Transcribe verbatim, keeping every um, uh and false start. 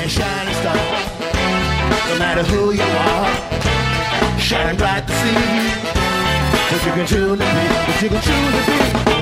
and shining star. No matter who you are, shine bright to see what you can truly be, what you can truly be.